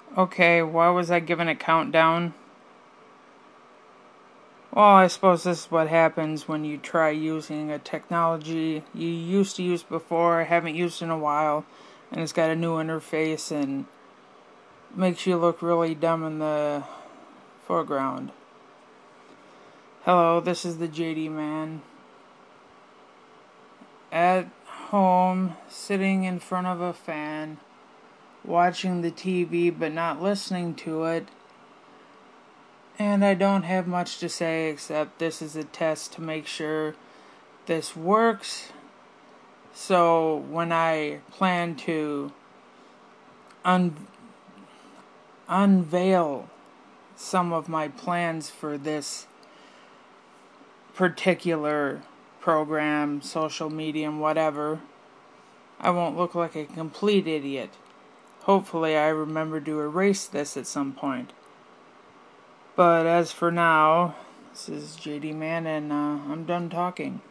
Okay, why was I given a countdown? Well, I suppose this is what happens when you try using a technology you used to use before, haven't used in a while, and it's got a new interface and makes you look really dumb in the foreground. Hello, this is the JD Man. At home, sitting in front of a fan, watching the TV but not listening to it. And I don't have much to say except this is a test to make sure this works. So when I plan to unveil some of my plans for this particular program, social medium, whatever, I won't look like a complete idiot. Hopefully I remember to erase this at some point. But as for now, this is JD Man and I'm done talking.